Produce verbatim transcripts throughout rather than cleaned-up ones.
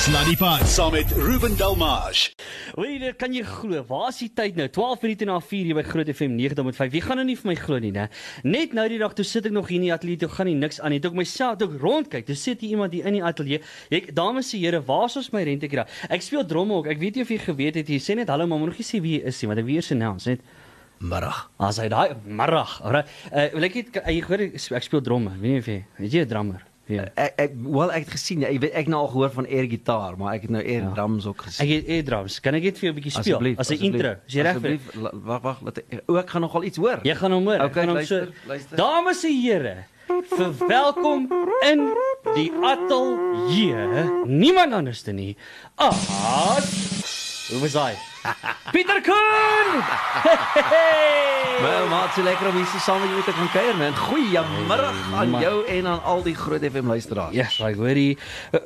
Sluddypot saam met Ruben Delmage. Weet jy, kan jy glo, waar is die tyd nou? twaalf minute na vier hier by Groot F M nege komma vyf. Jy gaan nou nie vir my glo nie, né? Net nou die dag toe sit ek nog hier in die ateljee, toe gaan nie niks aan nie. Toe ek myself toe ek rondkyk, toe sit hier iemand hier in die ateljee. Ek, dames en here, waar is ons my rentekraag? Ek speel drom ook. Ek weet nie of jy geweet het, jy sê net hallo, maar moet nog nie sê wie jy is nie, want ek weer se naam, net Middag. As hy daai middag. Alright. Uh, wil ek het ek hoor ek speel dromme. Weet nie of jy, weet jy 'n drummer? Ja. Ek ek wel ek het gesien, ek weet ek nou al gehoor van air gitaar, maar ek het nou air Ja. drums ook gesien. Ek het air drums. Kan ek dit vir jou 'n bietjie speel Asseblief, as 'n asseblief, intro? Is jy reg vir? asseblief, la- Wag wag, laat ek o, ek gaan nogal iets hoor. Jy gaan hom hoor. Ek Okay, gaan hom luister, so. luister. Dames en here, verwelkom in die ateljee. Niemand anders dan nie as hoe was hy? Pieter Koen! Wel, maar so lekker om hier so saam met jou te kan kuier, man. Goeiemiddag aan man. jou en aan al die Groot F M luisteraars. Ja, yes, ek hoor die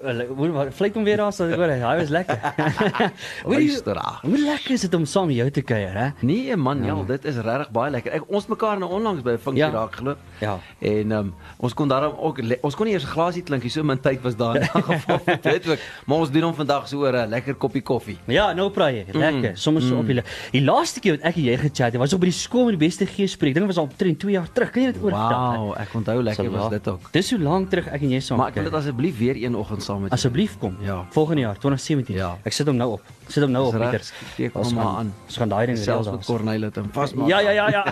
vlieg hom weer af, so ek hoor hy was lekker. Hoorie, Luisteraar. hoe lekker is dit om saam met jou te kuier, hè? Nee man, ja, dit is regtig baie lekker. Ek, ons mekaar nou onlangs by 'n funksie Ja. raak geloop. Ja. En um, ons kon daarom ook le- ons kon nie eers 'n glasie klinkie, so min tyd was daar in geval van dit ook. Maar ons doen hom vandag so oor 'n lekker koppie koffie. Ja, nou praat jy. Lekker. Soms so op die die laaste keer wat ek en jy gechat het, was op by die skool met die beste geespreek. Dink was al omtrent twee jaar terug. Kan jy dit oordag? Wow, ek onthou lekker was dit ook. Dis so lank terug ek en jy saam. Maar ek wil dit asseblief weer een oggend saam met jou. asseblief kom. Ja. Volgende jaar twintig sewentien. Ja. Ek sit hom nou op. Ek sit hom nou Dis op, reg, Pieter. steek hom Ons maar gaan- aan. Ons gaan daai ding Selfs reël met daar. Corneille het hom vasmaak. Ja, ja, ja, ja.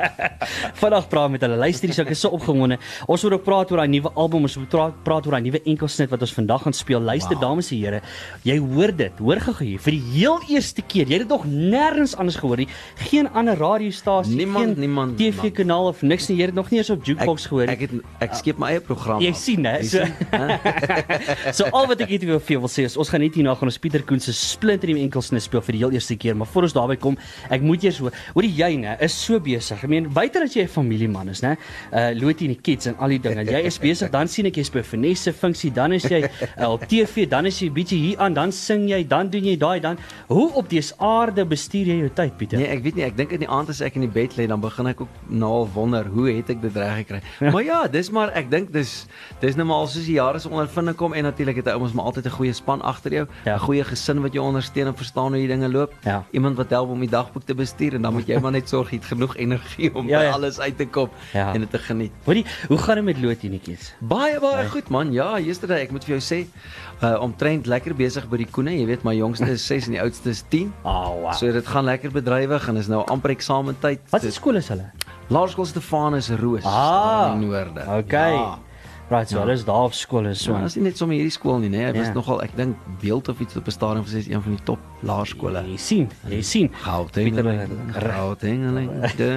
Vandag praat met hulle. Luister, hier, ek is so opgewonde. Ons wil ook praat oor daai nuwe album, ons wil praat, praat oor daai nuwe enkelsnit wat ons vandag gaan speel. Luister, Wow. dames en here, jy hoor dit. Hoor gou hier vir die heel eerste keer. Jy het dit nog nêrens anders gehoor nie. Geen ander radiostasie, Niemand, geen niemand, T V-kanaal of niks nie. Jy het dit nog nie eens op Jukebox gehoor nie. Ek het ek skep my eie program. Jy af. sien, hè? Jy So, sien, hè? so al wat ek net vir jou wil sê is ons gaan net hierna gaan ons Pieter Koen se splinternuwe enkelsnit speel vir die heel eerste keer, maar voor ons daarby kom, ek moet eers hoor, hoor die jy nê is so besig. Ek meen buite dat jy 'n familieman is, nê, uh Lotie en die kids en al die dinge. Jy is besig, dan sien ek jy's by 'n finesse funksie, dan is jy uh, op T V, dan is jy bietjie hier aan, dan sing jy, dan doen jy daai, dan hoe op dese aarde bestuur jy jou tyd, Pieter? Nee, ek weet nie, ek dink in die aand as ek in die bed lê, dan begin ek ook nou al wonder, hoe het ek dit reg gekry? Ja. Maar ja, dis maar ek dink dis dis nou maar al soos die jare se ondervinding kom en natuurlik het hy ons maar altyd 'n goeie span agter jou, 'n Ja. goeie gesin wat jou ondersteun en verstaan hoe die dinge loop. Ja. Iemand wat help om die dagboek te bestuur en dan moet jy maar net sorg jy het genoeg energie om Ja, by ja. alles uit te kom Ja. en dit te geniet. Hoorie, hoe gaan dit met Lotie en die kids? Baie baie goed man. Ja, yesterday ek moet vir jou sê, uh, omtrent lekker besig by die koene. Jy weet my jongste is ses en die oudste is tien. Ah, wow. So dit gaan lekker bedrywig en is nou amper eksamentyd. Wat se skool is hulle? Laerskool Stefanus Roos Ah, daar in die noorde. Okay. Ja. Right, so Ja. hulle is daar op skool en so. So, dit is nie net sommer hierdie skool nie, nee. Hy was Ja. nogal, ek dink Beeld of iets op 'n stadium gesê is een van die top laerskole. Jy sien, jy sien. Gauteng. Gauteng.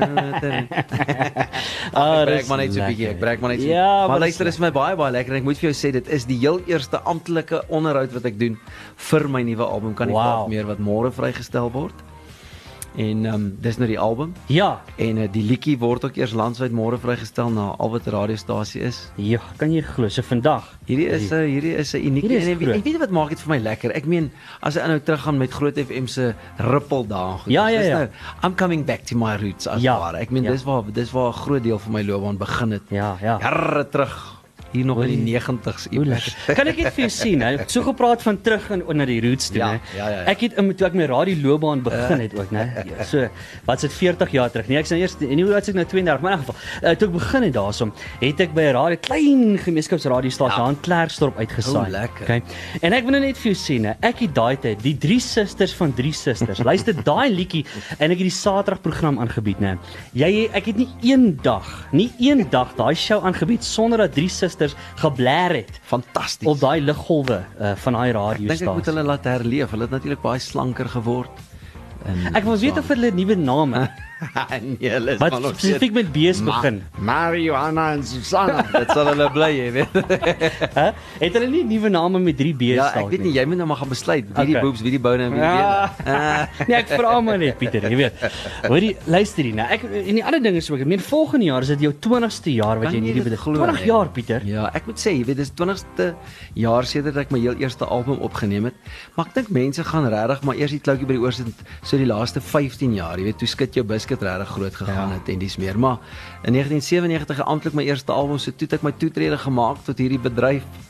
Ah, Ek breek dis maar net so 'n lekker. bietjie. Ek breek maar net so. Ja, maar dis luister, dit is my baie baie lekker en ek moet vir jou sê dit is die heel eerste amptelike onderhoud wat ek doen vir my nuwe album. Kan nie Wow. wow. meer wat môre vrygestel word. En ehm um, dis nou die album Ja, en uh, die liedjie word ook eers landwyd môre vrygestel na al wat radiostasie is. ja, kan jy glo, so vandag. Hierdie is 'n uh, hierdie is 'n unieke Hierdie is en ek weet- groot. ek weet nie wat maak dit vir my lekker. Ek meen as ek nou teruggaan met Groot F M se Ripple dae. goed, Ja, dis ja, ja. Nou, I'm coming back to my roots as Ja, ware. Ek meen ja. dis waar dis waar 'n groot deel van my loopbaan begin het. Ja, ja. Jare terug. Hier nog in die Hoorie. negentigs Hoe lekker. Kan ek net vir jou sien, hè? So gepraat van terug en na die roots toe, Ja, hè. ja, ja, ja. Ek het um, toe ek my radioloopbaan begin het ook, né. So, wat sit veertig jaar terug. Nee, ek sê eers en hoe oud is ek nou tweeëndertig, maar in elk geval, uh, toe ek begin het daarsom, het ek by 'n radio klein gemeenskapsradiostasie Ja. aan Klerksdorp uitgesaai. O, lekker. Okay. En ek wil nou net vir jou sê, né, ek het daai tyd die drie susters van drie susters. Luister daai liedjie en ek het die Saterdag program aangebied, né. Jy ek het nie een dag, nie een dag daai show aangebied sonder dat drie susters geblaar het Fantasties. op daai liggolwe uh, van daai Ek dink ek moet radiostasie. hulle laat herleef. Hulle het natuurlik baie slanker geword. En Ek wil weet of hulle nuwe name. nee, hulle is Wat maar nog spesifiek met B's begin. Marijuana en Susanna. Dit sal hulle bly, jy weet. Hè? Het hulle nie nuwe name met drie B's Ja, dalk ek weet nie? nie, jy moet nou maar gaan besluit wie die Okay. boobs, wie die bone en wie die Ja. bene. Ah. Nee, ek vra maar net Pieter, jy weet. Hoorie, luister hier nou. Ek en die ander ding is ook, ek meen volgende jaar is dit jou twintigste jaar wat Kan jy in jy hierdie dit bedryf. glo, twintig nee? jaar Pieter. Ja, ek moet sê, jy weet, dis twintigste jaar sedert ek my heel eerste album opgeneem het. Maar ek dink mense gaan regtig maar eers die kloutjie by die oor sit so die laaste vyftien jaar, jy weet, toe skit jou biscuit regtig groot gegaan Ja. het en dis meer. Maar in negentien sewennegentig amptelik my eerste album, so toe het ek my toetrede gemaak tot hierdie bedryf.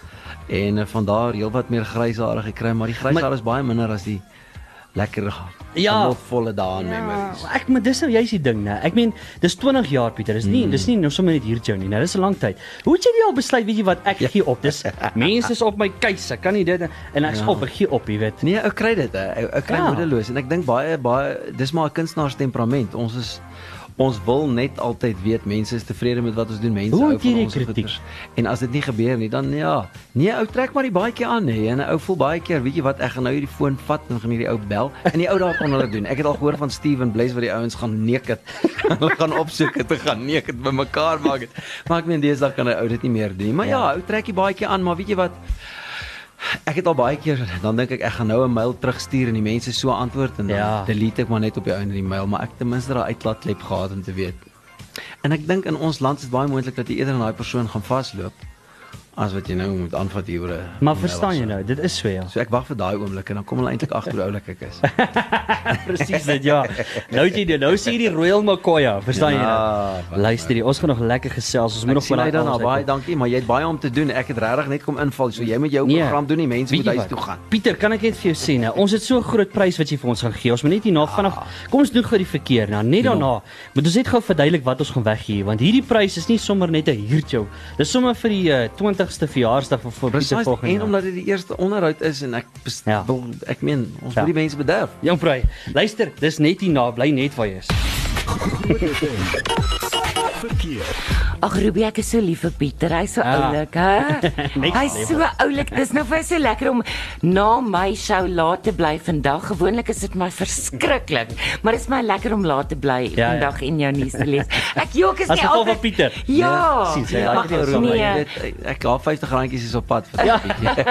En uh, vandaar heel wat meer grysare gekry, maar die grysare is baie minder as die lekker Ja. genotvolle dae in memories. Ek maar dis nou juist die ding, né? Ek meen, dis twintig jaar Pieter. Dis nie, mm. dis nie nou sommer net hier Johnny, né? Dis 'n lang tyd. Hoe het jy die al besluit, weet jy wat, ek gee op. Dis mense is op my keuse. Kan nie dit en ek's Ja. op, ek gee op, jy weet. Nee, ou kry dit, hè. Ou kry Ja. moedeloos en ek dink baie baie dis maar 'n kunstenaars temperament. Ons is ons wil net altyd weet mense is tevrede met wat ons doen. Mense Hoe hou hanteer van jy ons kritiek? goeders. En as dit nie gebeur nie, dan ja. Nee, ou trek maar die baadjie aan hè. En 'n ou voel baie keer, weet jy wat, ek gaan nou hierdie foon vat en gaan hierdie ou bel. En die ou daar kon hulle doen. Ek het al gehoor van Steven Bless wat die ouens gaan neek het. Hulle gaan opsoek het, gaan neek het by mekaar maak het. Maar ek meen deesdae kan 'n ou dit nie meer doen nie. Maar ja, Ja. ou trek die baadjie aan, maar weet jy wat? Ek het al baie keer, dan dink ek ek gaan nou 'n mail terugstuur en die mense so antwoord en dan Ja. delete ek maar net op die einde die mail, maar ek ten minste daai uitlaatklep gehad om te weet. En ek dink in ons land is dit baie moontlik dat jy eerder aan daai persoon gaan vasloop as wat jy nou moet aanvat hier oor 'n Maar mail verstaan of jy so. nou, dit is so ja. So ek wag vir daai oomblik en dan kom hulle eintlik agter hoe oulik ek is. Presies dit ja. Nou het jy dit, nou sien jy die Royal Makoya, verstaan jy nou? Ja, wat Luister, jy, ons gaan nog lekker gesels. Ons moet Ek nog sien van uit daarna, alles baie uitkom. dankie, maar jy het baie om te doen. Ek het regtig net kom inval, so jy moet jou Nee. program doen, die mense Weet moet jy huis wat? toe gaan. Pieter, kan ek net vir jou sê nou, ons het so 'n groot prys wat jy vir ons gaan gee. Ons moet net hierna vanaf kom ons doen gou die verkeer nou. Net daarna moet ons net gou verduidelik wat ons gaan weggee want hierdie prys is nie sommer net 'n huurtjou. Dis sommer vir die uh, twintigste verjaarsdag van vir Pieter Presies, volgende en jaar. omdat dit die eerste onderhoud is en ek bes- Ja. wil ek meen ons Ja. moet die mense bederf. Jong Prey, luister, dis net hierna, bly net waar jy is. Verkeer. Ag Ruby, ek is so lief vir Pieter. Hy's so Ah. oulik, hè? Next Hy's so level. oulik. Dis nou vir my so lekker om na my show laat te bly vandag. Gewoonlik is dit my verskriklik, maar dit is my lekker om laat te bly Ja, ja. vandag en jou nuus te lees. Ek jok is As nie gevolg altyd van Pieter. Ja. sien, sy Ja, like ek dit het so nee. nee. dit ek haar vyftig randjies is op pad vir Ja. die bietjie.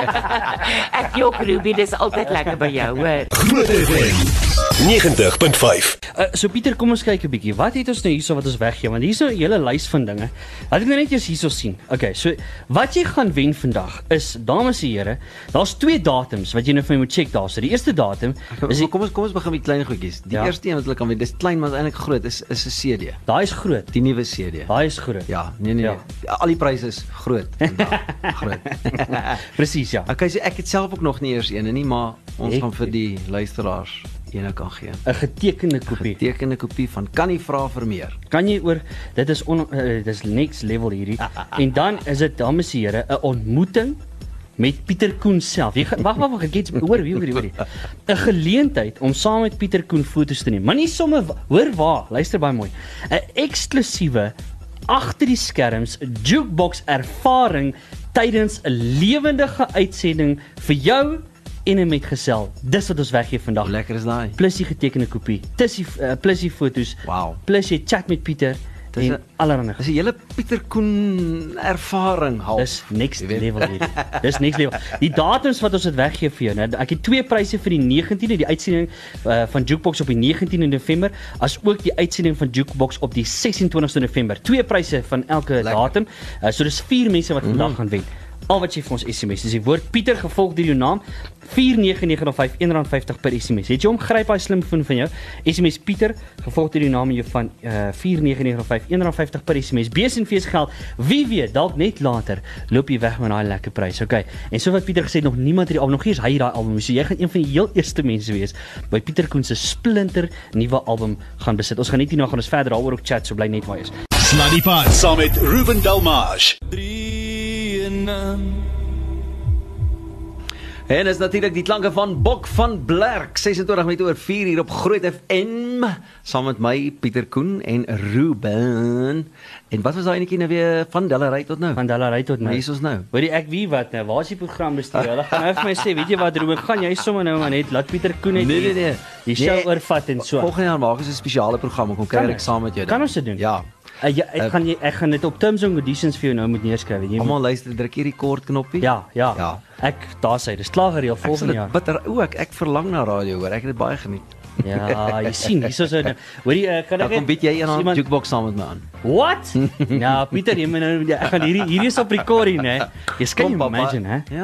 Ek jok Ruby, dis altyd lekker by jou, hoor. Groot F M negentig punt vyf. Uh, so Pieter, kom ons kyk 'n bietjie. Wat het ons nou hierso wat ons weggee? Want hierso 'n hele lys van dinge. Laat ek nou net eers hierso sien. Okay, so wat jy gaan wen vandag is, dames en here, daar's twee datums wat jy nou vir my moet check daar. So die eerste datum is die, Kom ons kom ons begin met klein goedjies. Die Ja. eerste een wat hulle kan weet, dis klein maar eintlik groot, is is 'n C D. daai is groot. Die nuwe C D. Daai is groot. Ja, nee nee. Ja. nee. Al die pryse is groot vandag. Groot. Presies, ja. Okay, so ek het self ook nog nie eers een nie, maar ons Ek- gaan vir die luisteraars eene kan gee. 'n getekende kopie. Tekende kopie van kan nie vra vir meer. Kan jy oor dit is on, uh, dis next level hierdie. En dan is dit dames en here 'n ontmoeting met Pieter Koen self. Jy gaan- wag wag wag, ek het hoor wie hoor hoor. 'n Geleentheid om saam met Pieter Koen foto's te neem. Maar nie sommer hoor waar, luister baie mooi. 'n Eksklusiewe agter die skerms jukebox ervaring tydens 'n lewendige uitsending vir jou en 'n metgesel. Dis wat ons weggee vandag. Hoe lekker is daai? Plus die getekende kopie. Plus die uh, plus die foto's. Wow. Plus jy chat met Pieter Dis en een- allerlei. Dis 'n hele Pieter Koen ervaring half. Dis next Jy weet. level hierdie. Dis next level. Die datums wat ons dit weggee vir jou, né? Ek het twee pryse vir die negentiende, die uitsending uh, van Jukebox op die negentiende November, as ook die uitsending van Jukebox op die ses en twintigste November. Twee pryse van elke Lekker. datum. Uh, so dis vier mense wat vandag mm. gaan wen. Al wat jy vir ons S M S, dis die woord Pieter gevolg deur jou naam, vier nege nege nul vyf, een rand vyftig per S M S. Het jy hom gryp daai slimfoon van jou? S M S Pieter gevolg deur jou naam en jou van uh, vier nege nege nul vyf, een rand vyftig per S M S. B S en V S geld. Wie weet, dalk net later loop jy weg met daai lekker prys. Okay. En so wat Pieter gesê het, nog niemand het die album, nog nie eens hy daai album. So jy gaan een van die heel eerste mense wees by Pieter Koen se splinter nuwe album gaan besit. Ons gaan net hierna gaan ons verder daaroor ook chat, so bly net waar jy is. Sluddy Pad saam met Ruben Delmage. En is natuurlik die klanke van Bok van Blerk, ses en twintig minute oor vier hier op Groot F M, saam met my Pieter Koen en Ruben. En wat was daai netjie nou weer van Dellery tot nou? Van Dellery tot nou. Hier is ons nou. Hoorie ek wie wat nou? Waar is die programbestuur? Hulle gaan nou vir my sê, weet jy wat Ruben, gaan jy sommer nou maar net laat Pieter Koen net Nee, nee, nee. die show Nee, oorvat en so. Volgende jaar maak ons 'n spesiale program, kom Kan kyk ek ons? saam met jou. Kan dan. ons dit doen? Ja. Uh, ja, ek gaan jy ek gaan dit op terms and conditions vir jou nou moet neerskryf, weet jy. Almal luister, druk hierdie kort knoppie. Ja, ja. Ja. Ek daar sê, dis klaar gereël Ek sal volgende dit jaar. bitter o, ek, ek verlang na radio hoor. Ek het dit baie geniet. Ja, jy sien, hierso so nou. Hoorie, uh, kan Dan ek kom bied jy een aan iemand- jukebox saam met my aan. What? Ja, Pieter, jy moet nou ek gaan hierdie hierdie is op recording, hè. Jy kan Kom, nie papa. imagine, hè. Ja.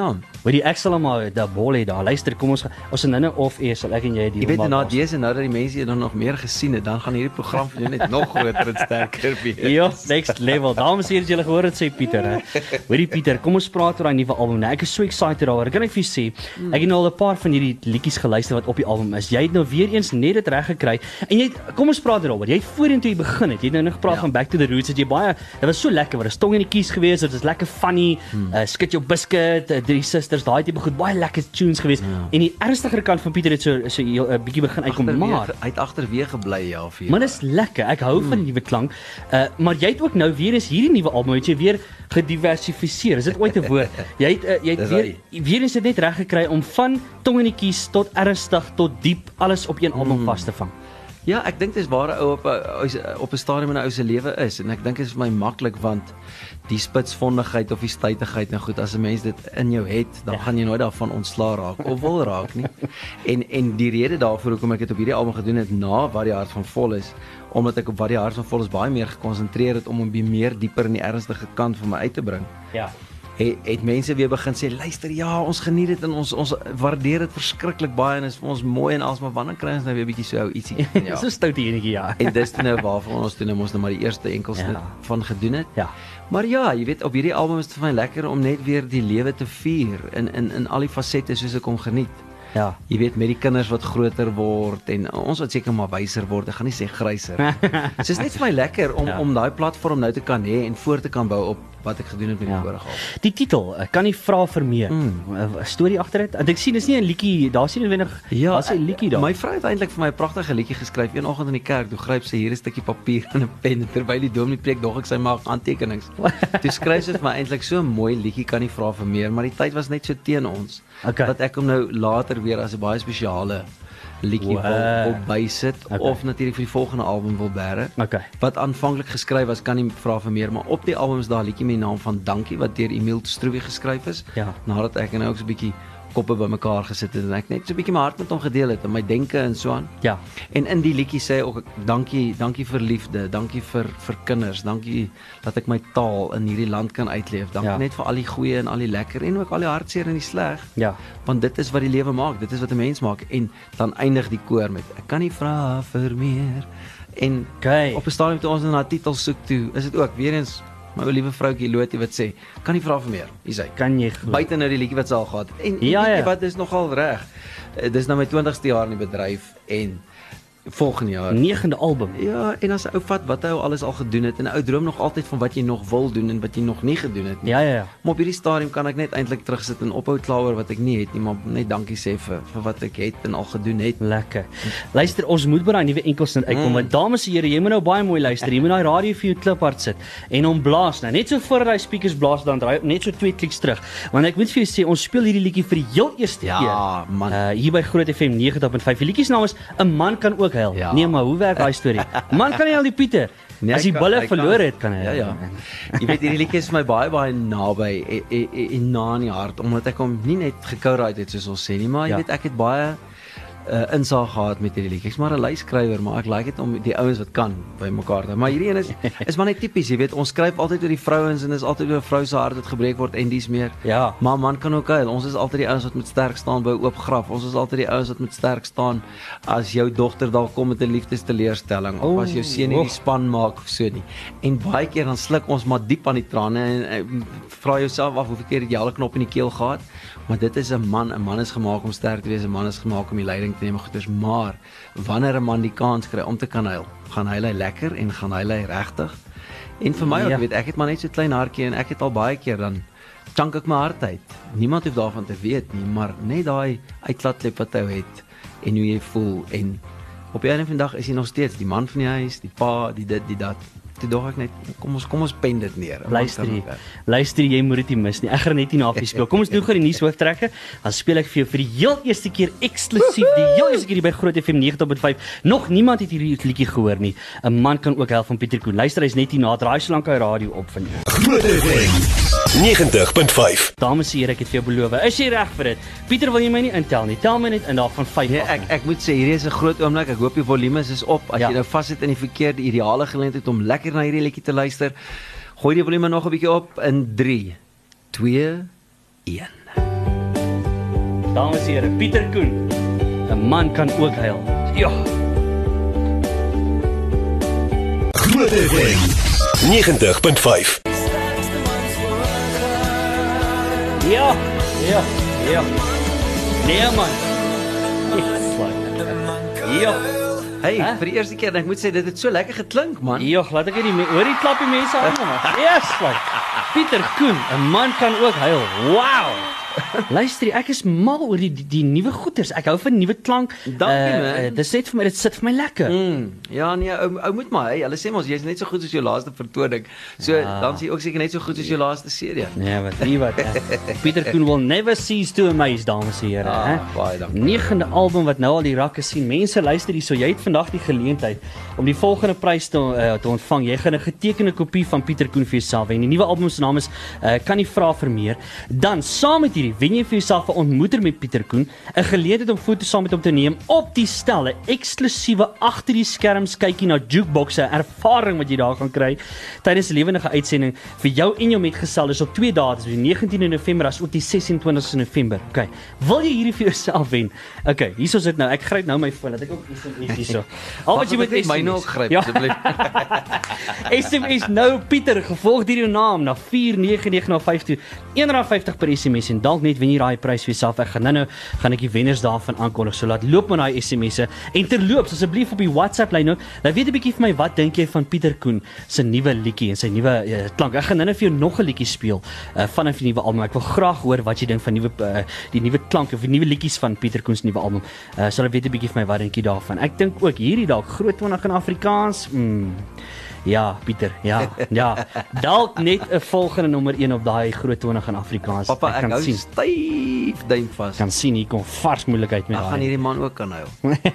die ek sal maar da bol hê daar. Luister, kom ons ons is nou of eers sal ek en jy die Jy weet nou dese nou dat die mense dan nog meer gesien het, dan gaan hierdie program vir jou net nog groter en sterker wees. Ja, next level. Dames en here, julle gehoor dit sê Pieter, hè. Hoorie Pieter, kom ons praat oor daai nuwe album. Nou, ek is so excited daaroor. Kan ek vir jou sê, ek het nou al 'n paar van hierdie liedjies geluister wat op die album is. Jy het nou weer eens net dit reg gekry. En jy het, kom ons praat daaroor. Jy het voorheen toe jy begin het, jy het nou nog gepraat ja. van Back to the Roots. Het jy baie, dit was so lekker, wat 'n stong in die kies gewees. Dit is lekker funny. Hmm. Uh, skit jou biscuit, uh, drie susters, daai tipe goed, baie lekker tunes gewees. Ja. En die ernstigere kant van Pieter het so so 'n uh, bietjie begin uitkom, achterweer, maar hy het agterweer gebly ja vir. Maar dis lekker. Ek hou hmm. van die nuwe klank. Uh, maar jy het ook nou weer eens hierdie nuwe album, het jy weer gediversifiseer. Is dit ooit 'n woord? Jy het uh, jy het weer weer eens dit net reg gekry om van tong in die kies tot ernstig tot diep alles op een album hmm. vas te vang. Ja, ek dink dis waar 'n ou op 'n op 'n stadium in 'n ou se lewe is en ek dink dit is vir my maklik want die spitsvondigheid of die stytigheid en goed as 'n mens dit in jou het, dan ja. gaan jy nooit daarvan ontslaa raak of wil raak nie. En en die rede daarvoor hoekom ek dit op hierdie album gedoen het na Wat die hart van vol is, omdat ek op Wat die hart van vol is baie meer gekonsentreer het om 'n bietjie meer dieper in die ernstige kant van my uit te bring. Ja. Het, het mense weer begin sê, luister, ja, ons geniet dit en ons ons waardeer dit verskriklik baie en is vir ons mooi en alles, maar wanneer kry ons nou weer 'n bietjie so ietsie? Ja. So stout die enetjie, ja. En dis nou waarvan ons toe nou ons nou maar die eerste enkelsnit ja. van gedoen het. Ja. Maar ja, jy weet, op hierdie album is dit vir my lekker om net weer die lewe te vier in in in al die fasette soos ek hom geniet. Ja. Jy weet, met die kinders wat groter word en ons wat seker maar wyser word, ek gaan nie sê gryser. So is net vir my lekker om ja. om daai platform nou te kan hê en voor te kan bou op wat ek gedoen het met die vorige album. Die titel, kan nie vra vir meer. 'n mm. storie agter dit. Ek sien dis nie 'n liedjie, daar's nie noodwendig ja, daar's 'n liedjie daar. My vrou het eintlik vir my 'n pragtige liedjie geskryf eendag in die kerk. Toe gryp sy hier 'n stukkie papier en 'n pen terwyl die dominee preek, dog ek sy maak aantekenings. Toe skryf sy vir my eintlik so 'n mooi liedjie, kan nie vra vir meer, maar die tyd was net so teen ons. Okay. Dat ek hom nou later weer as 'n baie spesiale liedjie wow. wil, wil bysit okay. of natuurlik vir die volgende album wil bære. Okay. Wat aanvanklik geskryf was, kan nie vra vir meer, maar op die album is daar 'n liedjie met die naam van Dankie wat deur Emile Stroewie geskryf is. Ja. Nadat ek en hy ook so 'n bietjie koppe bymekaar gesit het en ek net so 'n bietjie my hart met hom gedeel het en my denke en so aan. Ja. En in die liedjie sê ook dankie, dankie vir liefde, dankie vir vir kinders, dankie dat ek my taal in hierdie land kan uitleef. Dankie ja. net vir al die goeie en al die lekker en ook al die hartseer en die sleg. Ja. Want dit is wat die lewe maak, dit is wat 'n mens maak en dan eindig die koor met ek kan nie vra vir meer. En okay. op 'n stadium toe ons na 'n titel soek toe, is dit ook weer eens my ou liewe vroutjie Lotie wat sê, kan nie vra vir meer. Hier's hy. Kan jy glo? Buite nou die liedjie wat sy al gehad. En, en ja, ja. wat is nogal reg. Dis nou my twintigste jaar in die bedryf en volgende jaar negende album. Ja, en as 'n ou vat wat hy alles al gedoen het en 'n ou droom nog altyd van wat jy nog wil doen en wat jy nog nie gedoen het nie. Ja, ja, ja. Maar op hierdie stadium kan ek net eintlik terugsit en ophou kla oor wat ek nie het nie, maar net dankie sê vir vir wat ek het en al gedoen het. Lekker. Luister, ons moet by daai nuwe enkelsnit uitkom. Mm. Want dames en here, jy moet nou baie mooi luister. Jy moet daai radio vir jou kliphard sit en hom blaas nou. Net so voor daai speakers blaas dan draai net so twee kliks terug. Want ek moet vir jou sê, ons speel hierdie liedjie vir die heel eerste ja, keer. Ja, man. Uh, hier by Groot F M negentig punt vyf. Die liedjie se naam is 'n man kan ook huil. Ja. Nee, maar hoe werk daai storie? Man kan nie al die Pieter. Nee, as hy bulle verloor het, kan hy. Ja, ja. Jy weet hierdie liedjie is vir my baie baie naby en, en, en na in die hart omdat ek hom nie net gecowrite het soos ons sê nie, maar jy ja. weet ek het baie uh, insaag gehad met hierdie liedjie. Ek's maar 'n lysskrywer, maar ek like dit om die ouens wat kan by mekaar te. Maar hierdie een is is maar net tipies, jy weet, ons skryf altyd oor die vrouens en is altyd oor 'n vrou se hart wat gebreek word en dis meer. Ja. Maar man kan ook huil. Ons is altyd die ouens wat moet sterk staan by oop graf. Ons is altyd die ouens wat moet sterk staan as jou dogter dalk kom met 'n liefdesteleurstelling of as jou seun nie die span maak of so nie. En baie keer dan sluk ons maar diep aan die trane en, en vra jouself af hoeveel keer het jy al 'n knop in die keel gehad? Maar dit is 'n man, 'n man is gemaak om sterk te wees, 'n man is gemaak om die leiding te neem goeders, maar wanneer 'n man die kans kry om te kan huil, gaan hy hy lekker en gaan hy hy regtig. En vir my ook, ja. weet ek het maar net so 'n klein hartjie en ek het al baie keer dan chunk ek my hart uit. Niemand hoef daarvan te weet nie, maar net daai uitlaatklep wat jy het en hoe jy voel en op 'n einde van die dag is jy nog steeds die man van die huis, die pa, die dit, die dat. Toe dog ek net, kom ons kom ons pen dit neer. Luister jy, luister jy moet dit nie mis nie. Ek gaan net nie na afspeel. Kom ons doen gou die nuushooftrekke. Dan speel ek vir jou vir die heel eerste keer eksklusief, die heel eerste keer hier by Groot F M negentig punt vyf. Nog niemand het hierdie liedjie gehoor nie. 'n Man kan ook help van Pieter Koen. Luister, hy's net hier na, draai so lank hy radio op van jou. Groot F M negentig punt vyf. Dames en here, ek het vir jou beloof. Is jy reg vir dit? Pieter, wil jy my nie intel nie? Tel my net in daar van vyf nee, af. Ek ek moet sê hierdie is 'n groot oomblik. Ek hoop die volume is op. As ja. jy nou vassit in die verkeerde ideale geleentheid om lekker na hierdie liedjie te luister, gooi die volume nog 'n bietjie op in drie, twee, een. dames en here, Pieter Koen. 'n Man kan ook huil. Ja. Groot F M negentig punt vyf. Ja, ja, ja. Nee man. Ja. Hey, Hè? vir die eerste keer, en ek moet sê dit het so lekker geklink, man. Ja, laat ek nie die hoor die klap die mense aan man. Yes, man. Pieter Koen, 'n man kan ook huil. Wow. Luister, ek is mal oor die die, die nuwe goeters. Ek hou van nuwe klank. Dankie, man. Dit sê vir my dit sit vir my lekker. Mm, ja nee, ou, ou moet maar, hey, hulle sê mos jy's net so goed soos jou laaste vertoning. So Ja. dan is jy ook seker net so goed soos jou laaste C D. Nee, wat nie wat. Pieter Koen will never cease to amaze, dames en here, Ah, hè. baie dankie. Negende album wat nou al die rakke sien. Mense luister hier, so jy het vandag die geleentheid om die volgende prys te uh, te ontvang. Jy gaan 'n getekende kopie van Pieter Koen vir jouself hê. En die nuwe album se naam is uh, Kan nie vra vir meer. Dan saam met hierdie wen jy vir jouself 'n ontmoeter met Pieter Koen, 'n geleentheid om foto's saam met hom te neem op die stel, 'n eksklusiewe agter die skerms kykie na jukeboxe, ervaring wat jy daar gaan kry tydens 'n lewendige uitsending vir jou en jou metgesel is op twee dae, dis die negentiende November as ook die ses en twintigste November. Okay. Wil jy hierdie vir jouself wen? Okay, hier is dit nou. Ek gryp nou my foon, dat ek ook S M S hierso. Al wat jy moet my nou gryp Ja. asseblief. S M S nou Pieter, gevolg deur jou naam na vier nege nege nul vyf toe. een rand vyftig per S M S en dalk net wen jy daai prys vir jouself. Ek gaan nou-nou gaan ek die wenners daarvan aankondig. So laat loop met daai S M S'e en terloops asseblief op die WhatsApp lyn nou. Laat weet 'n bietjie vir my, wat dink jy van Pieter Koen se nuwe liedjie en sy nuwe uh, klank. Ek gaan nou vir jou nog 'n liedjie speel uh, van 'n nuwe album. Ek wil graag hoor wat jy dink van nuwe uh, die nuwe klank of die nuwe liedjies van Pieter Koen se nuwe album. Uh, so laat weet 'n bietjie vir my, wat dink jy daarvan? Ek dink ook hierdie dalk Groot twintig in Afrikaans. Mm. Ja, Pieter, ja, ja. Dalk net 'n volgende nommer een op daai Groot twintig in Afrikaans. Papa, ek kan hou sien. styf duim vas. Kan sien hier kom vars moeilikheid met Ek gaan daai. hierdie man ook kan huil.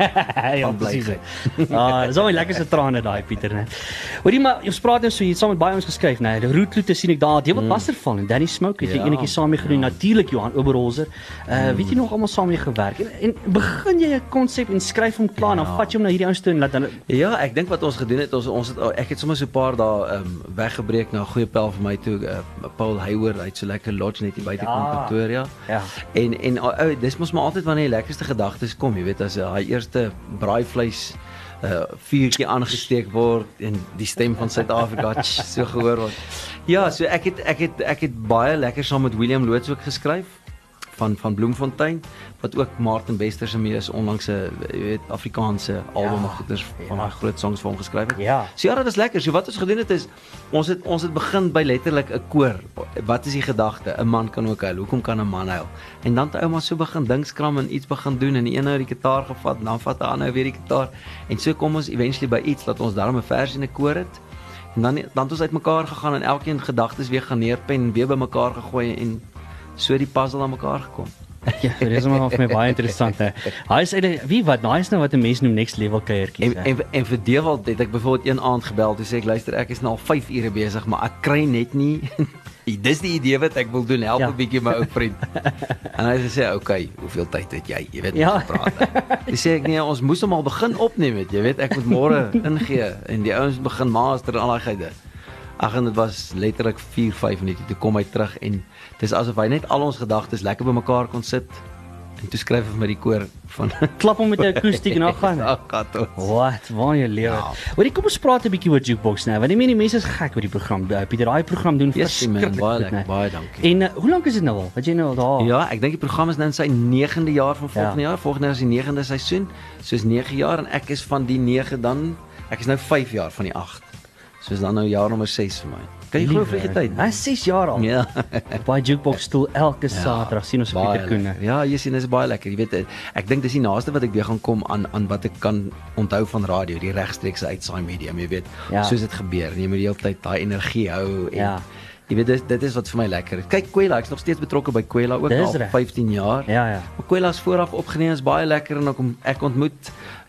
Ja, van presies. blydheid. Ah, dis al my lekkerste trane daai Pieter, né. Hoorie maar, ons praat nou so hier saam met baie ons geskryf, né. Die Roetloete sien ek daar, David mm. Wasserval en Danny Smoke het jy Ja, enetjie saam mee gedoen. ja. Natuurlik Johan Oberholzer. Uh mm. weet jy nog almal saam mee gewerk. En, en begin jy 'n konsep en skryf hom klaar, ja. dan vat jy hom na hierdie ouens toe en laat dan Ja, ek dink wat ons gedoen het, ons ons het ek het sommer so 'n paar dae um, weggebreek na 'n goeie pel vir my toe, uh, Paul Hayward, hy het so lekker lodge net hier buite Ja. kom Pretoria. Ja. En en ou, dis mos maar altyd wanneer die lekkerste gedagtes kom, jy weet, as daai eerste braaivleis uh vuurtjie aangesteek word en die stem van Suid-Afrika so gehoor word. Ja, so ek het ek het ek het baie lekker saam met William Loots ook geskryf van van Bloemfontein, wat ook Martin Bester se mees onlangse, jy weet, Afrikaanse album of goeders van ja. daai groot songs vir hom geskryf het. Ja. So ja, dit was lekker. So wat ons gedoen het is ons het ons het begin by letterlik 'n koor. Wat is die gedagte? 'n Man kan ook huil. Hoekom kan 'n man huil? En dan het ouma so begin dinkskram en iets begin doen en die een ou die gitaar gevat en dan vat 'n ander weer die gitaar en so kom ons eventually by iets dat ons daarmee 'n vers en 'n koor het. En dan dan het ons uitmekaar gegaan en elkeen gedagtes weer gaan neerpen en weer bymekaar gegooi en so die puzzle aan mekaar gekom. Ja, dit is maar vir my baie interessant, hè. Hy is eintlik wie wat, daai is nou wat 'n mens noem next level kuiertjies. En, en en vir Dewald het ek byvoorbeeld een aand gebel toe sê ek luister ek is nou al vyf ure besig maar ek kry net nie dis die idee wat ek wil doen, help 'n Ja. bietjie my ou vriend. En hy sê okay, hoeveel tyd het jy? Jy weet Ja. ons praat. Dis sê ek nee, ons moes hom al begin opneem het, jy weet ek moet môre ingee en die ouens begin master en al daai geide. Ag en dit was letterlik vier vyf minute toe kom hy terug en dis asof hy net al ons gedagtes lekker bymekaar kon sit en toe skryf hy vir my die koor van Klap hom met 'n akoestiek en dan gaan. Ag kato. Wat? Waar jy lewe. Ja. Hoorie, kom ons praat 'n bietjie oor Jukebox nou. Want die mense mense is gek oor die program. Uh, Pieter, daai program doen Yes, man, verskriklik baie goed, lekker, né? baie dankie. En uh, hoe lank is dit nou al? Wat jy nou al daar? Ja, ek dink die program is nou in sy negende jaar van volgende Ja. jaar. Volgende jaar is die negende seisoen. Soos nege jaar en ek is van die nege dan ek is nou vyf jaar van die agt. Soos dan nou jaar nommer ses vir my. Kan jy glo vir die tyd? Hy is ses jaar al. Ja. Op daai Jukebox stoel elke Saterdag sien ons Baie Pieter Koen. lekker. Ja, jy sien dis baie lekker. Jy weet ek dink dis die naaste wat ek weer gaan kom aan aan wat ek kan onthou van radio, die regstreekse uitsaai medium, jy weet. Ja. Soos dit gebeur. Jy moet die hele tyd daai energie hou en Ja. jy weet dit dit is wat vir my lekker is. Kyk Kwela, ek's nog steeds betrokke by Kwela ook Dis al reg. vyftien jaar. Ja, ja. Maar Kwela is vooraf opgeneem, is baie lekker en ek ek ontmoet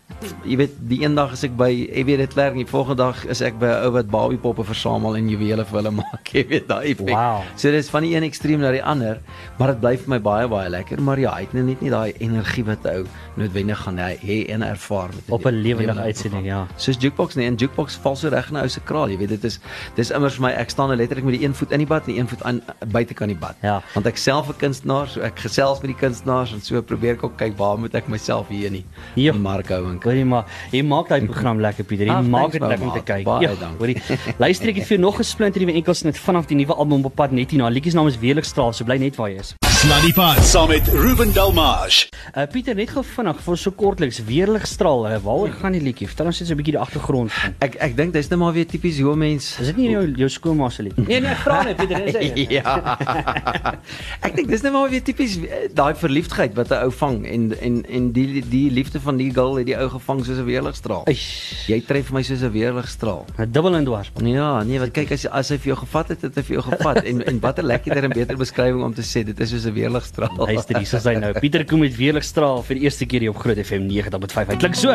jy weet, die een dag is ek by jy weet dit werk, die volgende dag is ek by 'n ou wat Barbie-poppe versamel en juwele vir hulle maak, jy weet daai effek. Wow. So dis van die een ekstreem na die ander, maar dit bly vir my baie baie lekker, maar ja, hy het net nie daai energie wat 'n ou noodwendig gaan hê en ervaar met Op 'n lewendige uitsending, ja. Soos jukebox nee, en jukebox val so reg in 'n ou se kraal, jy weet dit is dis immers vir my ek staan letterlik met die een voet in die bad en die een voet aan buitekant die bad. Ja. Want ek self 'n kunstenaar, so ek gesels met die kunstenaars en so probeer ek ook kyk waar moet ek myself hier nie. Ja. In Mark Houwink. Hoorie maar, jy maak daai program lekker Pieter. Jy Ah, maak thanks, dit my lekker om te maat. kyk. Baie Ja, dankie. hoorie. Luister ek het vir jou nog 'n splinter nuwe enkelsnit vanaf die nuwe album op pad net hierna. Liedjies naam is Weerligstraal, so bly net waar jy is. Sluddy Pad saam met Ruben Delmage. Uh Pieter, net gou vinnig vir so kortliks Weerligstraal. Uh, waaroor gaan die liedjie? Vertel ons net so 'n bietjie die agtergrond van. Ek ek dink dis net maar weer tipies hoe mens Is dit nie jou jou skoonma se lied? Nee nee, ek vra net Pieter, dis hy. ja. Ek dink dis net maar weer tipies eh, daai verliefdheid wat 'n ou vang en en en die die liefde van die girl het die ou gevang soos 'n weerligstraal. Eish, Jy tref my soos 'n weerligstraal. dubbel en dwars. Ja, nee, wat kyk as as hy vir jou gevat het, het hy vir jou gevat en en wat 'n lekkerder en beter beskrywing om te sê, dit is soos 'n weerligstraal. Luister, hier is hy nou. Pieter kom met Weerligstraal vir die eerste keer hier op Groot F M nege komma vyf. Hy klink so.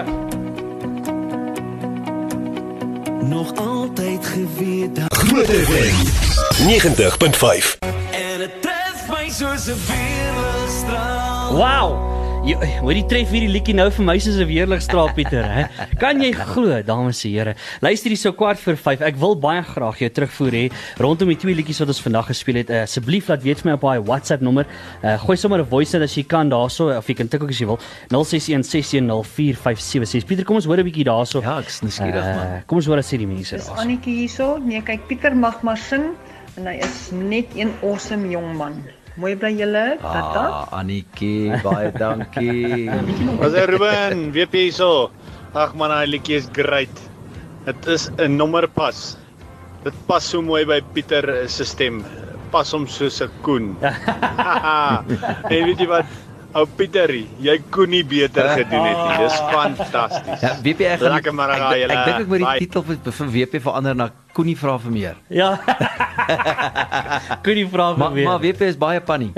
Nog altyd geweet dat Groot F M negentig punt vyf. en dit tref my soos 'n weerligstraal. Wow. Jy hoor die tref hierdie liedjie nou vir my soos 'n weerligstraal Pieter, hè. Kan jy glo, dames en here. Luister hier so kwart voor vyf. Ek wil baie graag jou terugvoer hê rondom die twee liedjies wat ons vandag gespeel het. Uh, Asseblief laat weet vir my op daai WhatsApp nommer. Uh, gooi sommer 'n voice note as jy kan daarso of jy kan tik ook as jy wil. nul ses een ses een nul vier vyf sewe ses. Pieter, kom ons hoor 'n bietjie daarso. Ja, ek is nuuskierig man. Kom ons hoor wat sê die mense Dis daarso. Annetjie hierso. Nee, kyk Pieter mag maar sing en hy is net een awesome jong man. Mooi bly julle. Tata. Ah, Annetjie, baie dankie. Was hy Ruben, W P hierso. Ag man, daai liedjie is great. Dit is 'n nommerpas. Dit pas so mooi by Pieter se stem. Pas hom soos 'n koen. En weet jy wat? Ou Pieterie, jy kon nie beter gedoen het nie. Dis fantasties. Ja, W P ek gaan Lekker maar ek, raai ek, julle. ek dink ek moet die Bye. titel vir, vir W P verander na Koenie vra vir meer. Ja. Kon nie vra vir Maar weer. maar W P is baie pannie.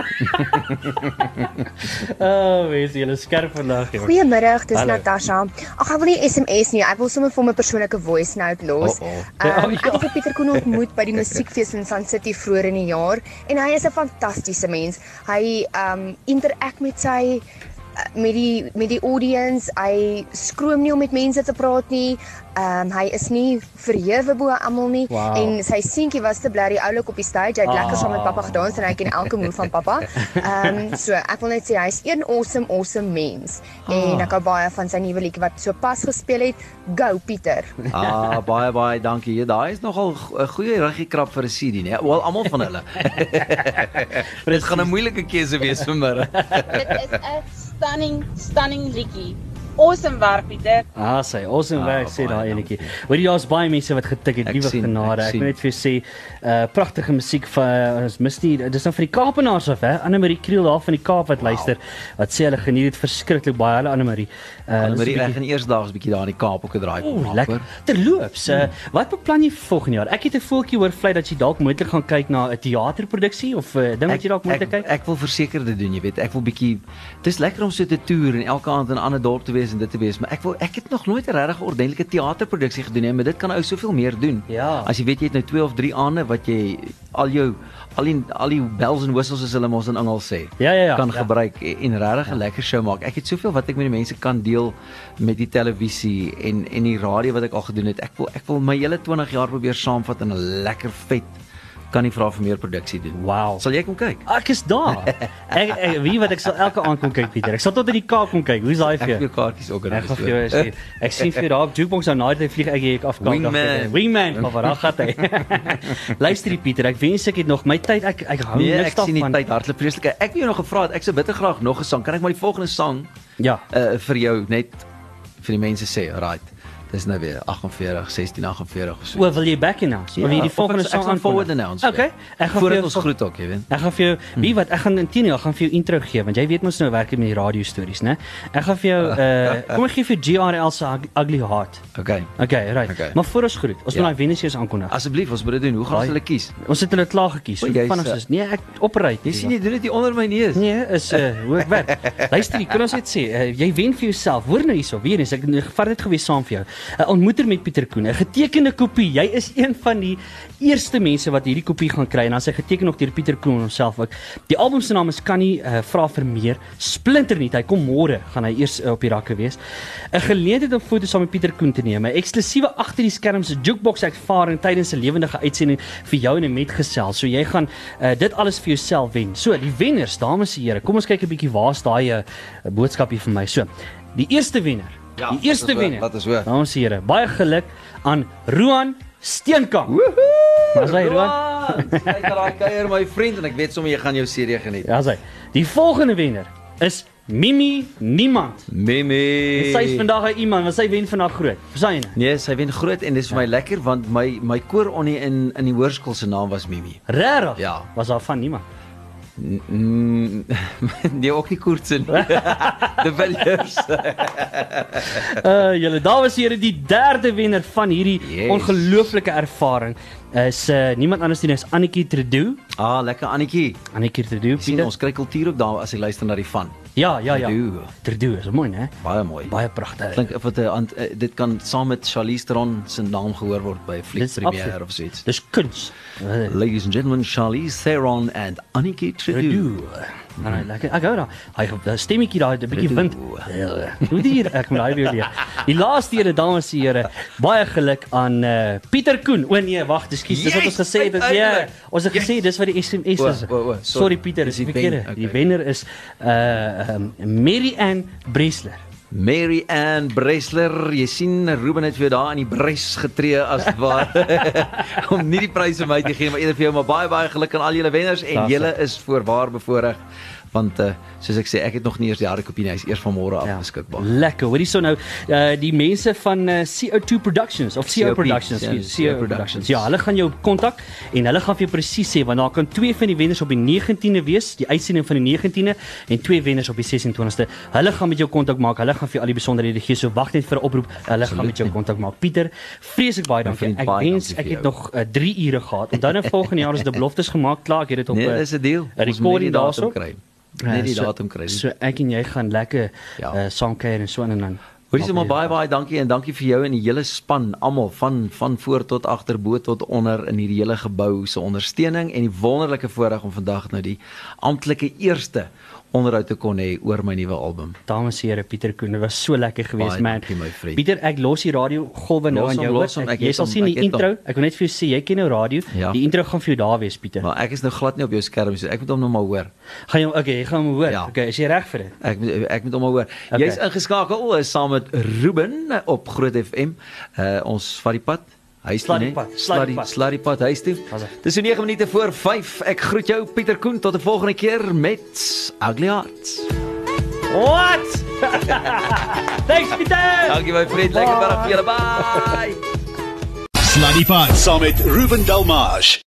Oh, wees julle skerp vandag, joh. Goeiemiddag, dis Hallo. Natasha. Ag, ek wil nie S M S nie, ek wil sommer vir my persoonlike voice note los. Oh, oh. Um, Ja, ek het vir Pieter Koen ontmoet by die musiekfees in Sun City vroeër in die jaar en hy is 'n fantastiese mens. Hy um interact met sy met die met die audience. Hy skroom nie om met mense te praat nie. Ehm um, hy is nie verhewe bo almal nie. Wow. En sy seentjie was te blerry oulik op die stage. Hy het lekker saam met pappa gedans en hy ken elke move van pappa. Ehm um, so ek wil net sê hy's een awesome awesome mens. En ek hou baie van sy nuwe liedjie wat so pas gespeel het. Go Pieter. Ah, baie baie dankie. Ja, daai is nogal 'n goeie ruggikrap vir 'n C D, né? Wel almal van hulle. Dit gaan 'n moeilike keuse wees vir my. Dit is 'n stunning, stunning liedjie. Awesome werk, Pieter. Ah, sy awesome Ah, werk sê baie daai dankie. enetjie. Hoorie, daar's baie mense wat getik het, Ek liewe sien, genade. ek Ek sien. wil net vir jou sê, uh pragtige musiek van ons mis nie, dis nou van die Kaapenaars af, hè? Anne Marie Kriel daar van die Kaap wat luister, wat sê hulle geniet dit verskriklik baie, hulle Anne Marie. Uh Hulle dis moet 'n die bietjie- reg en eersdaags bietjie daar in die Kaap ook 'n draai kom Oeh, maak, lekker. hoor. Terloops, uh, wat beplan jy vir volgende jaar? Ek het 'n voeltjie hoor vlei dat jy dalk moontlik gaan kyk na 'n teaterproduksie of 'n uh, ding wat jy dalk moontlik ek, kyk. ek wil verseker dit doen, jy weet. Ek wil bietjie dis lekker om so te toer en elke aand in 'n ander dorp te wees en dit te wees, maar ek wil ek het nog nooit 'n regtig ordentlike teaterproduksie gedoen nie, maar dit kan ou soveel meer doen. Ja. As jy weet jy het nou twee of drie aande wat jy al jou al die al die bells en whistles as hulle mos in Engels sê. Ja, ja, ja, kan ja. gebruik en regtig 'n lekker show maak. Ek het soveel wat ek met die mense kan deel met die televisie en en die radio wat ek al gedoen het. Ek wil ek wil my hele twintig jaar probeer saamvat in 'n lekker vet kan nie vra vir meer produksie doen. Wow. Sal jy kom kyk? Ek is daar. Ek, ek weet wat ek sal elke aand kom kyk Pieter. Ek sal tot in die Kaap kom kyk. Hoe's daai Ek vir het jou? jou kaartjies ook Ek gaan vir jou sê. Ek sien vir jou daar op jukebox nou nader vlieg ek hier af Kaap. Wingman. Wingman, maar waar gaan hy? Luister hier Pieter, ek wens ek het nog my tyd. Ek ek hou Nee, niks ek sien die daarvan. tyd hardloop vreeslik. Ek wou jou nog gevra het, ek sou bitter graag nog 'n sang. Kan ek maar die volgende sang Ja. uh vir jou net vir die mense sê, right. Dis nou weer agt en veertig, sestien agt en veertig of so. O, wil jy back announce? Ja, Of jy die of volgende ek- ek song gaan forward announce, Okay. Ek gaan vir Voordat jou ons groet ook, jy weet. Ek gaan vir jou, wie wat, ek gaan intene, ek gaan vir jou intro gee, want jy weet mos nou werk met die radio stories, né? Ek gaan vir jou, uh, kom ek gee vir G R L se Ugly Heart. Okay. Okay, right. Okay. Maar voor ons groet, ons Ja. moet daai wenners eers aankondig. Asseblief, ons moet dit doen. Hoe gaan ons Daai- hulle kies? Ons het hulle klaar gekies. O, So jy's, vinnig uh, is. Nee, ek opreik. Jy sien jy doen dit hier onder my neus. Nee, is uh, hoe ek werk. Luister, kan ons net sê, uh, jy wen vir jouself. Hoor nou hierso, weer eens, ek het vat dit gewees saam vir jou. 'n Ontmoeter met Pieter Koen, 'n getekende kopie. Jy is een van die eerste mense wat hierdie kopie gaan kry en dan sy geteken nog deur Pieter Koen homself ook. Die album se naam is Kan nie uh, vra vir meer. Splinternuut. Hy kom môre, gaan hy eers uh, op die rakke wees. 'n Geleentheid om foto's saam met Pieter Koen te neem. 'n Eksklusiewe agter die skerms jukebox ervaring tydens 'n lewendige uitsending vir jou en 'n metgesel. So jy gaan uh, dit alles vir jouself wen. So, die wenners, dames en here, kom ons kyk 'n bietjie waar's daai uh, boodskap hier vir my. So, die eerste wenner. Ja, die eerste laat ons hoor, wenner. laat ons hoor. Dames en here, baie geluk aan Roan Steenkamp. Wat sê Roan? Kyk al daai kuier my vriend en ek weet sommer jy gaan jou serie geniet. Ja, sê. Die volgende wenner is Mimi Niemand. Mimi. Sy is vandag 'n iemand, want sy wen vandag groot. Verstaan jy? Nee, sy wen groot en dis vir my lekker want my my kooronnie in in die hoërskool se naam was Mimi. Regtig? Ja. Was daar van niemand. Mm, nee, ook nie koertse nie. De Villiers. Uh julle dames en here, die derde wenner van hierdie Yes. ongelooflike ervaring is uh, niemand anders nie, is Annetjie Trudeau. Ah, lekker Annetjie. Annetjie Trudeau, Sien, Pieter. ons kry kultuur ook daar as ek luister na die van. Ja, ja, ja. Trudeau. Trudeau is mooi, né? Baie mooi. Baie pragtig. Klink of dit 'n uh, dit kan saam met Charlize Theron se naam gehoor word by 'n Dis fliekpremiere absoluut. of so iets. Dis kuns. Uh, Ladies and gentlemen, Charlize Theron and Annetjie Trudeau. Trudeau. Nou, nou, lekker. Ek hou daar. Hy daai stemmetjie daar, 'n bietjie wind. Hoe die hier ek moet daai weer leer. Die laaste ene, dames en here, baie geluk aan uh, Pieter Koen. O nee, wag, ekskuus, dis wat ons gesê het. Dis ja, ons het gesê dis wat die S M S is. O, o, o, sorry. Sorry Pieter, dis Dis die verkeerde. wen- Die okay. wenner is uh um, Mary Ann Bresler. Mary Ann Bresler, jy sien Ruben het vir jou daar in die bres getree as het ware om nie die prys vir my te gee maar eerder vir jou maar baie baie geluk aan al julle wenners en Daar's julle is voorwaar bevoorreg want uh, soos ek sê ek het nog nie eers die harde kopie nie, hy is eers van môre af Ja. beskikbaar. Lekker. Hoorie so nou, uh, die mense van uh, C O two Productions of C O C O P, Productions, ja, excuse, C O C O Productions. Productions. Ja, hulle gaan jou kontak en hulle gaan vir jou presies sê want daar kan twee van die wenners op die negentiende wees, die uitsending van die negentiende en twee wenners op die ses en twintigste. Hulle gaan met jou kontak maak. Hulle gaan vir jou al die besonderhede gee. So wag net vir 'n oproep. Hulle gaan met jou kontak maak. Pieter, vreeslik baie dankie. vriend, Ek baie wens dankie ek vir het jou. nog uh, drie ure gehad. En dan in volgende jaar is die beloftes gemaak. Klaar, ek het dit op 'n Nee, dis 'n deal. Ons moet net die recording datum daarso. kry. Ja, Net die so- datum kry. So ek en jy gaan lekker Ja. uh, saamkuier en so en dan. Hoorie sommer baie baie dankie en dankie vir jou en die hele span almal van van voor tot agter, bo tot onder in hierdie hele gebou se ondersteuning en die wonderlike voorreg om vandag nou die amptelike eerste onderhoud te kon hê oor my nuwe album. Dames en here, Pieter Koen, dit was so lekker geweest, Baie man. dankie, my vriend. Pieter, ek los die radio golwe nou Los aan hom, jou. los hoor. hom, Ek, ek jy het sal hom, sien ek die het intro. hom. Ek wil net vir jou sê, jy ken nou radio. Ja. Die intro gaan vir jou daar wees, Pieter. Maar ek is nou glad nie op jou skerm so ek moet hom nou maar hoor. Gaan jy okay, jy gaan hom hoor. Ja. Okay, is jy reg vir dit? Ek moet ek moet hom maar hoor. Okay. Jy's ingeskakel is saam met Ruben op Groot F M. Uh ons vat die pad huis toe, Slaat die né? pad, slaat die pad. Slaat die pad huis toe. As hy. Dis so nege minute voor vyf. Ek groet jou Pieter Koen tot 'n volgende keer met Ugly Hearts. What? Thanks, Pieter. Dankie my vriend, lekker middag vir julle. Bye. Sluddy Pad saam met Ruben Delmage.